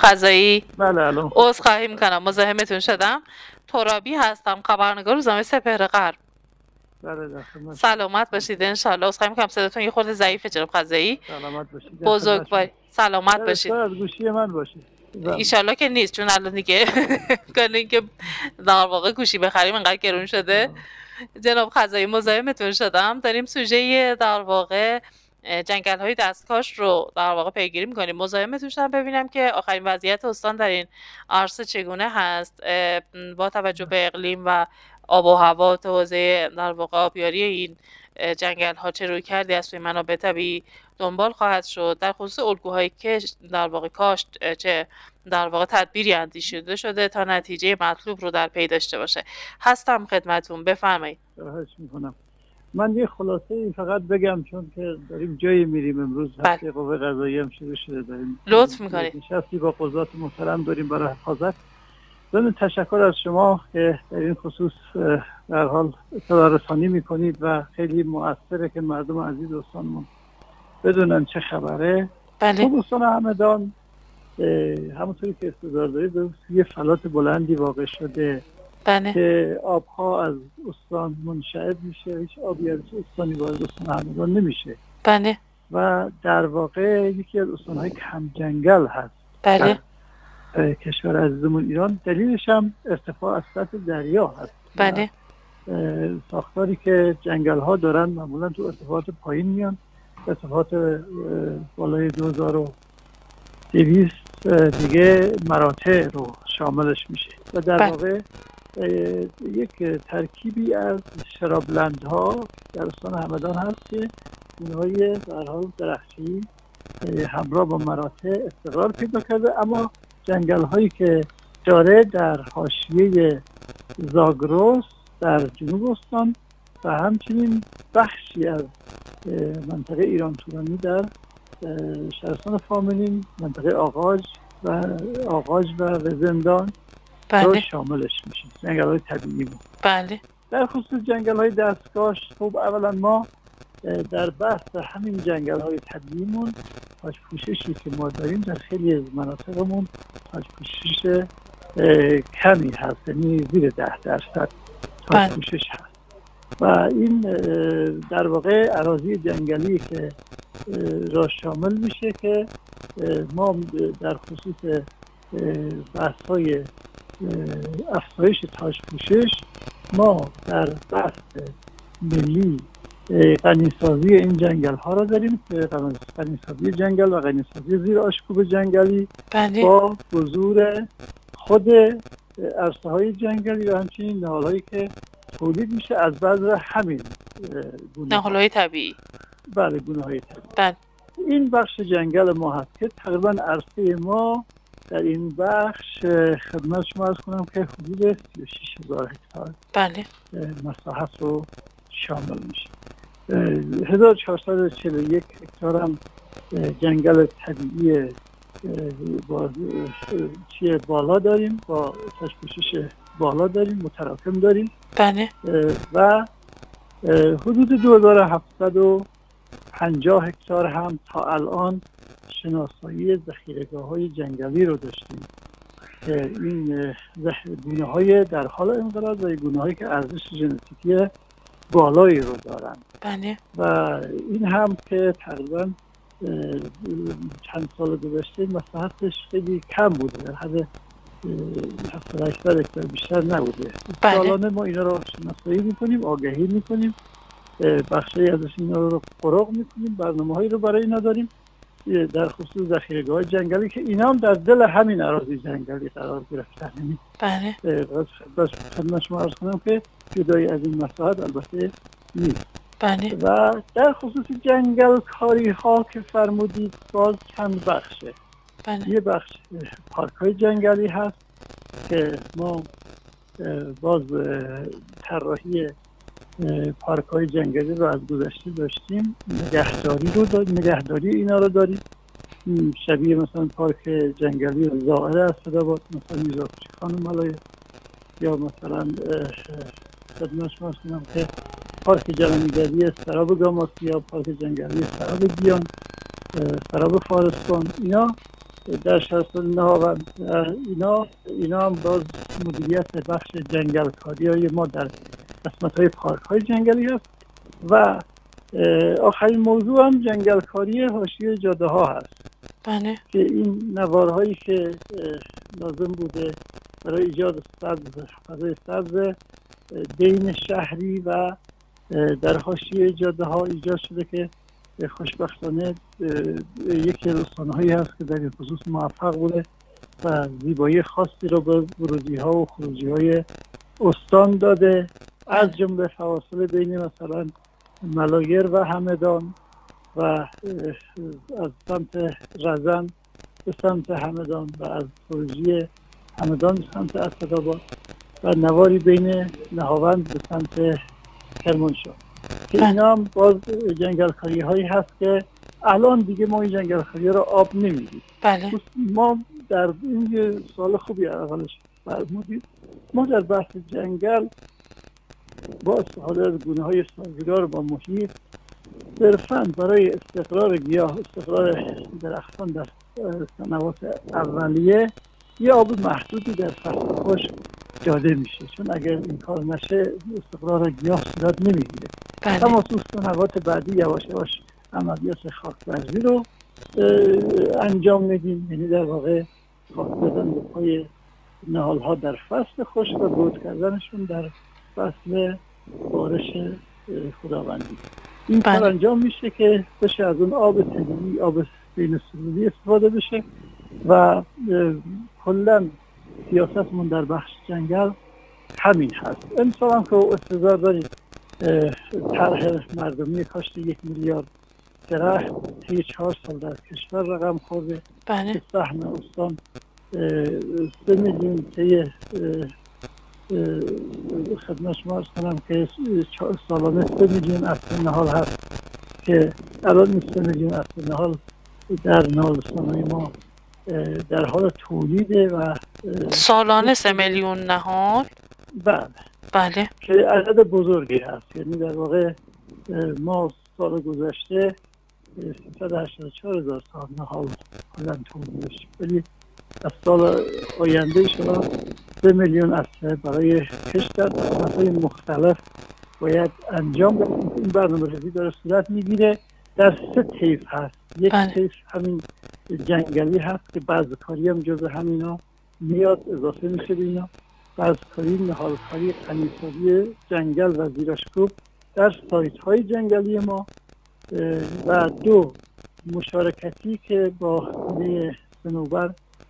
قضایی. بله الان عذرخواهی میکنم مزاحمتون شدم. ترابی هستم، خبرنگار روزنامه سپهر غرب. بله در خدمت. سلامت باشید انشالله. عذرخواهی میکنم صداتون یه خورده ضعیفه جناب قضایی. سلامت باشید. بزرگوار سلامت باشید. از گوشی من باشید. ایشالله که نیست، چون الان دیگه کنین که در واقع گوشی بخریم انقدر گرون شده. جناب قضایی مزاحمتون شدم. داریم سوژه در واقع جنگل های دستکاش رو در واقع پیگیری میکنیم. مزاحمتون شدم ببینم که آخرین وضعیت استان در این عرصه چگونه هست با توجه به اقلیم و آب و هوا. حوزه در واقع آبیاری این جنگل ها چه روی کردی از سوی منابع طبیعی دنبال خواهد شد. در خصوص الگوهای که در واقع کاشت چه در واقع تدبیری اندیشیده شده تا نتیجه مطلوب رو در پی داشته باشه. هستم خدمتون، بفرمایید. خواهش میکنم. من یه خلاصه فقط بگم چون که داریم جایی میریم امروز. هفته قوه قضاییه هم شروع شده. داریم لطف میکنید. نشستی با قضات محترم داریم برای حفاظت. ضمن تشکر از شما که در این خصوص در حال اطلاع رسانی میکنید و خیلی مؤثره که مردم عزیز استانمون بدونن چه خبره. بله. خب استان همدان همونطوری که استدار دارید یه فلات بلندی واقع شده. بله. که آبها از استان منشعب میشه، هیچ آبی از استانی وارد استان همدان نمیشه. بله. و در واقع یکی از استانهای کم جنگل هست. بله. کشور عزیزمون ایران. دلیلش هم ارتفاع از سطح دریا هست. بله. ساختاری که جنگل ها دارن معمولا تو ارتفاعات پایین میان، ارتفاعات بالای 2200 دیگه مراتع رو شاملش میشه و در واقع یک ترکیبی از شرابلندها در استان همدان هست که گونه‌های در حال درختی همراه با مراتع استقرار پیدا کرده. اما جنگل هایی که داره در حاشیه زاگرس در جنوب استان و همچنین بخشی از منطقه ایران تورانی در شهرستان فامنین، منطقه آغاج و زندان رو شاملش میشه. جنگل های طبیعی بود. بله. در خصوص جنگل های دستکاش، خب اولا ما در بحث همین جنگل های طبیعیمون تاج پوششی که ما داریم در خیلی از مناطقمون تاج پوشش کمی هست، یعنی زیر 10% تاج پوشش هست و این در واقع اراضی جنگلی که را شامل میشه که ما در خصوص بحث‌های افزایش تاج پوشش ما در بحث ملی غنیسازی این جنگل ها را داریم که غنیسازی جنگل و غنیسازی زیر آشکوب جنگلی با بذور خود عرصه های جنگلی و همچنین نهال هایی که تولید میشه از بذر همین گونه نهال های طبیعی. بله گونه های طبیعی. بله. این بخش جنگل ما هست که تقریبا عرصه ما در این بخش خدمت شما عرض کنم که حدود 36,000 هکتار بله مساحت رو شامل میشه. 1441 هکتار هم جنگل طبیعی بالا داریم، با تشپوشش بالا داریم، متراکم داریم. بله. و حدود 2750 هکتار هم تا الان شناسایی ذخیره‌گاه‌های جنگلی رو داشتیم که این گونه‌های در حال انقراض و گونه‌هایی که ارزش ژنتیکی بالایی رو دارن. بله. و این هم که تقریبا چند سال گذشته مساحتش خیلی کم بوده، در حد 780 هکتار بیشتر نبوده. بله. سالانه ما اینا رو شناسایی میکنیم، آگهی میکنیم، بخشی ازش اینا رو قرق میکنیم، برنامه‌هایی رو برای اینا داریم در خصوص ذخیره‌گاه جنگلی که اینا هم در دل همین اراضی جنگلی قرار گرفتن. بله. بس خدمت شما عرض کنم که جدای از این مساحت البته نیست. بله. و در خصوص جنگل کاری ها که فرمودید باز چند بخشه. بله. یه بخش پارک های جنگلی هست که ما باز طراحی پارک های جنگلی رو از گذشته داشتیم، نگهداری اینا رو داریم. شبیه مثلا پارک جنگلی زائره از صدابات، مثلا میرزاکوچی خانم ملایه، یا مثلا خدمت شما کنم که پارک جنگلی سراب گاماسیا، پارک جنگلی سراب گیان، سراب فارستان، اینا در شهرستان نهاوند. اینا هم باز مدیریت بخش جنگلکاری های ما در قسمت های پارک های جنگلی هست. و آخرین موضوع هم جنگلکاری حاشیه جاده ها هست. بله. که این نوارهایی که لازم بوده برای ایجاد فضای سبز بین شهری و در حاشیه جاده ها ایجاد شده که خوشبختانه یکی از استانهایی هست که در این خصوص موفق بوده و زیبایی خاصی رو به ورودی ها و خروجی های استان داده، از جمله فواصل بین مثلا ملایر و همدان و از سمت رزن به سمت همدان و از خروجی همدان به سمت اسدآباد و نواری بین نهاوند به سمت کرمانشاه که اینا هم باز جنگلکاری هایی هست که الان دیگه ما این جنگلکاری رو آب نمیدیم. بله. ما در این سال خوبی اولش فرمودید، ما در بحث جنگل با استفاده از گونه های سازگار با محیط صرفاً برای استقرار گیاه، استقرار درختان در سنوات اولیه یا آب محدودی در فصل خشک داده میشه، چون اگر این کار نشه استقرار گیاه صورت نمیگیره. اما تو سنوات بعدی یواش یواش عملیات خاکبرزی رو انجام میدیم، یعنی در واقع خاک زدن به پای نهال ها در فصل خشک و بود کردنشون در فصل بارش خداوندی. این کار انجام میشه که بشه از اون آب طبیعی، آب بین سرودی استفاده بشه و کلا سیاستمون در بخش جنگل همین هست. امسال هم که استعداد داریم طرح مردمی کاشت 1 میلیارد درخت طی 4 سال در کشور رقم خورده. بله. سهم استان 3 میلیون طی خدمت شما عرض کنم که سالانه 3 میلیون اصل نهال هست که الان این 3 میلیون اصل نهال در نهالستان‌های ما در حال تولیده و سالانه 3 میلیون نهال. بله که عدد بزرگی هست. یعنی در واقع ما سال گذشته 384,000 تا نهال کلاً تولید شد، ولی از سال آینده شما 3 میلیون اصل برای کشت در قسمت‌های مختلف باید انجام بدیم. این برنامه‌ریزی داره صورت میگیره در 3 طیف هست. یک طیف همین جنگلی هست که بذرکاری هم جزء همینا میاد، اضافه میشه به اینا. بذرکاری، نهالکاری، غنی‌سازی جنگل و زیراشکوب در سایت‌های جنگلی ما و 2 مشارکتی که با حوزه صنوبر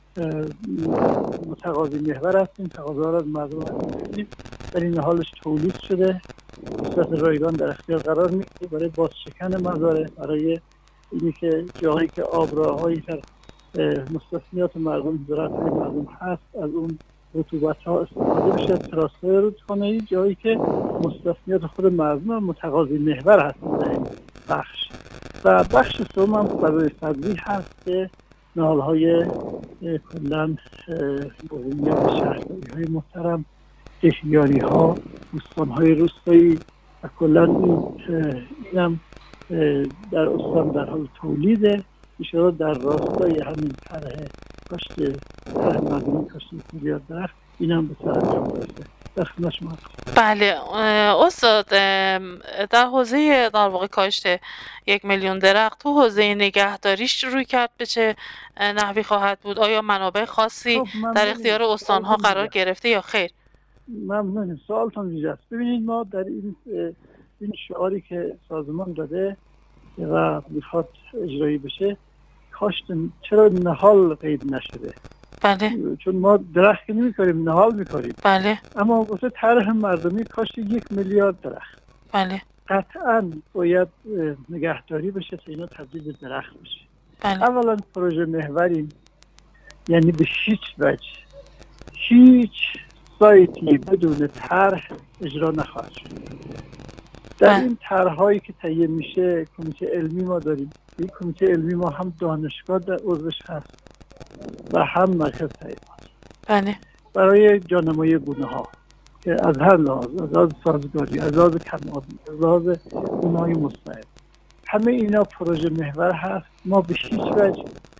متقاضی محور هستیم، تقاضا را از مردم هستیم در این حالش تولید شده، به صورت رایگان در اختیار قرار میگیره برای بازشکن مزارع، برای اینی که جایی که آبراهایی در مستثنیات مردم، زراعت‌های مردم هست از اون رطوبت‌ها استفاده بشه، تراستای رودخانه‌ای جایی که مستثنیات خود مردم متقاضی محور هستند در این بخش. و بخش سوم هم برای سبزی هست که نهال‌های کلاً بومیان شهرداری‌های محترم، دهیاری‌ها، بوستان‌های روستایی و کلاً این هم در استان در حال تولیده. ایشالا در راستای همین طرح کاشت مردمی کاشت میلیارد درخت این هم به سر انجام برسه. در خدمت شما. بله استاد، در حوزه در واقع کاشت 1 میلیون درخت تو حوزه نگهداریش روی کرد به چه نحوی خواهد بود؟ آیا منابع خاصی در اختیار استان‌ها قرار گرفته یا خیر؟ ممنونم، سوالتون ویژه است. ببینید ما در این شعاری که سازمان داده و میخواد اجرایی بشه، کاشت چرا نهال قید نشده؟ بله. چون ما درخت نمی‌کاریم، نهال می‌کاریم. بله. اما واسه طرح مردمی کاشت 1 میلیارد درخت. بله. قطعاً باید نگهداری بشه تا اینا تبدیل به درخت بشه. بله. اولا پروژه محوریم، یعنی به هیچ وجه هیچ سایتی بدون طرح اجرا نخواهد شد. در این طرح‌هایی که تهیه میشه کمیته علمی ما داریم. این کمیته علمی ما هم دانشگاه در عضوش هست و هم مرکز تحقیقات. بله. برای جانمایی گونه‌ها که از هر لحاظ، از لحاظ سازگاری، از لحاظ کم‌آبی، از لحاظ گونه‌های مستعد، همه اینا پروژه محور هست. ما به هیچ وجه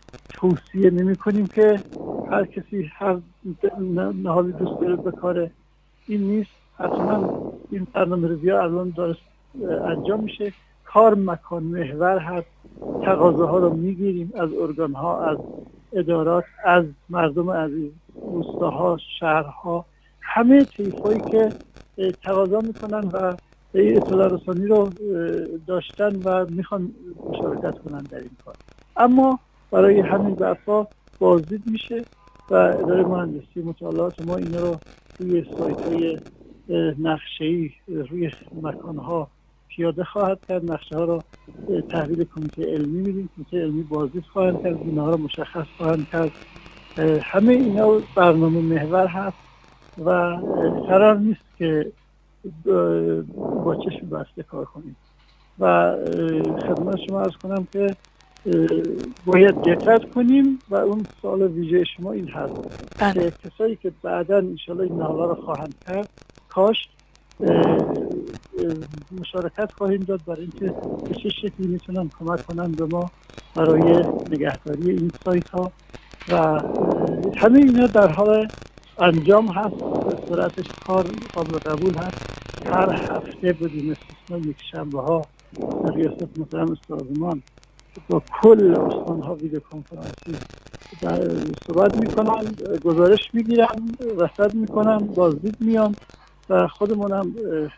توصیه نمی کنیم که هر کسی هر نهادی دوست داره به کار این نیست. حتما این برنامه‌ریزی ها الان درست انجام میشه. کار مکان محور هست. تقاضاها رو میگیریم از ارگان ها، از ادارات، از مردم عزیز، روستاها، شهرها، همه طیف‌هایی که تقاضا میکنن و اطلاع رسانی رو داشتن و میخوان مشارکت کنن در این کار. اما برای همین بحث‌ها بازدید میشه و اداره مهندسی مطالعات ما اینا رو روی سایت‌های نقشه‌ای روی مکان‌ها پیاده خواهد کرد. نقشه ها رو تحویل کمیته علمی میدیم. کمیته علمی بازدید خواهند کرد، اینها رو مشخص خواهند کرد. همه اینا برنامه محور هست و قرار نیست که با چشم بسته کار کنیم و خدمت شما عرض کنم که باید دقت کنیم و اون سوال ویژه شما این هست که کسایی که بعدا انشاءالله این نهالا رو خواهند کرد کاش مشارکت خواهیم داد برای اینکه به چه شکلی میتونن کمک کنن به ما برای نگهداری این سایت ها و همه اینا در حال انجام هست. سرعتش کار قابل قبول هست. هر هفته بدون استثنا یکشنبه ها در ریاست محترم سازمان با کل استانها ویدیو کنفرانسی صحبت میکنن، گزارش میگیرن، رصد میکنن، بازدید میان و خودمونم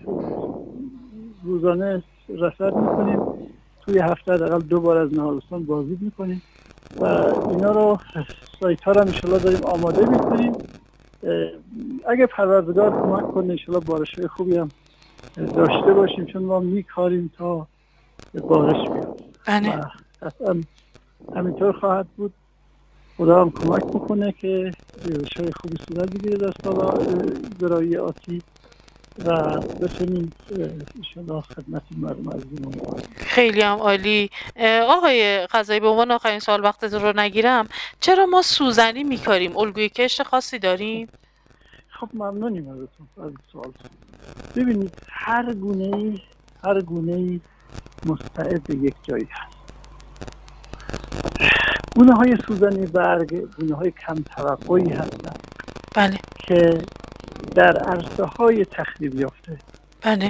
روزانه رصد میکنیم. توی هفته حداقل 2 بار از نهالستان بازدید میکنیم و اینا رو سایت ها رو انشالله داریم آماده میکنیم. اگه پروردگار کمک کنه انشالله بارش خوبی هم داشته باشیم چون ما میکاریم تا بارش بیاد و اصلا همینطور خواهد بود. خدا هم کمک بکنه که ریزش‌های خوبی صورت بگیره در سال زراعی آتی و بتونیم انشالله خدمت مردم عزیزمون. خیلی هم عالی. آقای قضایی، به عنوان آخرین سوال وقتتون رو نگیرم، چرا ما سوزنی میکاریم؟ الگوی کشت خاصی داریم؟ خب ممنونیم ازتون از سوال. ببینید هر گونه‌ای مستعد به یک جایی هست. گونه‌های سوزنی برگ گونه‌های کم توقعی هستند. بله. که در عرصه‌های تخریب یافته بله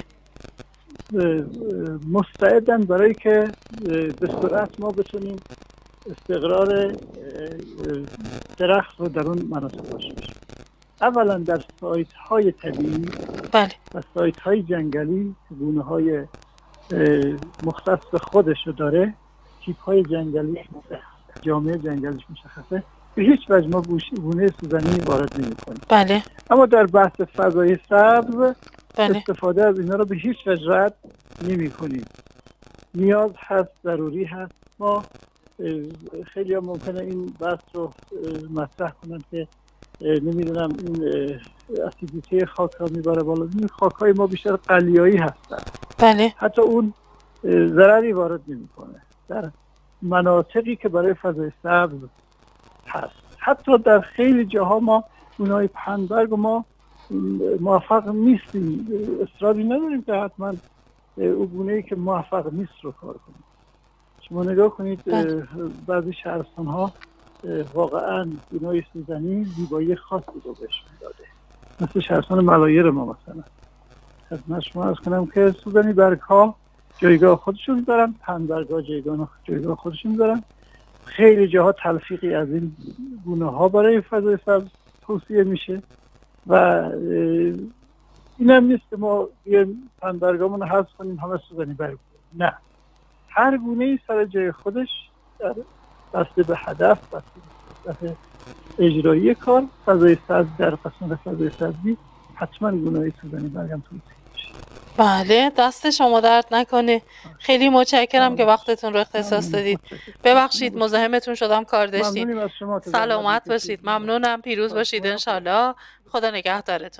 مستعدن برای که به سرعت ما بتونیم استقرار درخت رو در اون مناطق داشته باشیم. اولا در سایت‌های طبیعی بله و سایت‌های جنگلی گونه‌های مختص خودش رو داره، تیپ‌های جنگلی جامعه جنگلیش مشخصه، به هیچ وجه ما گونه سوزنی وارد نمی‌کنیم. بله. اما در بحث فضای سبز بله. استفاده از اینا رو به هیچ وجه رد نمی‌کنیم. نیاز هست، ضروری هست. ما خیلی هم ممکنه این بحث رو مطرح کنن که نمیدونم این اسیدیته خاک را میبره بالا. این خاک‌های ما بیشتر قلیایی هستن. بله. حتی اون ضرری وارد نمی‌کنه در مناطقی که برای فضای سبز هست. حتی در خیلی جاها ما گونه‌های پنبرگ ما موفق نیستیم، اصراری نداریم که حتما اون گونه‌ای که موفق نیست رو کار کنیم. شما نگاه کنید بعضی شهرستان‌ها واقعا گونه‌های سوزنی زیبایی خاصی رو بهشون داده، مثل شهرستان ملایر ما مثلا. خدمت شما عرض کنم که سوزنی برگ‌ها جایگاه خودشون دارن، پنبرگ‌ها جایگاه خودشون دارن. خیلی جاها تلفیقی از این گونه‌ها برای فضای سبز توصیه میشه و این هم نیست که ما یه پنبرگامون رو حذف کنیم همه سوزنی برگ. نه، هر گونه‌ای سر جای خودش بسته به هدف، بسته به اجرایی کار. فضای سبز در قسمت فضای سبزی حتما گونه‌های سوزنی برگ هم توصیه میشه. بله، دست شما درد نکنه. خیلی متشکرم که وقتتون رو اختصاص دادید. ببخشید مزاحمتون شدم، کار داشتید. سلامت باشید. ممنونم. پیروز باشید انشالله. خدا نگهدارتون.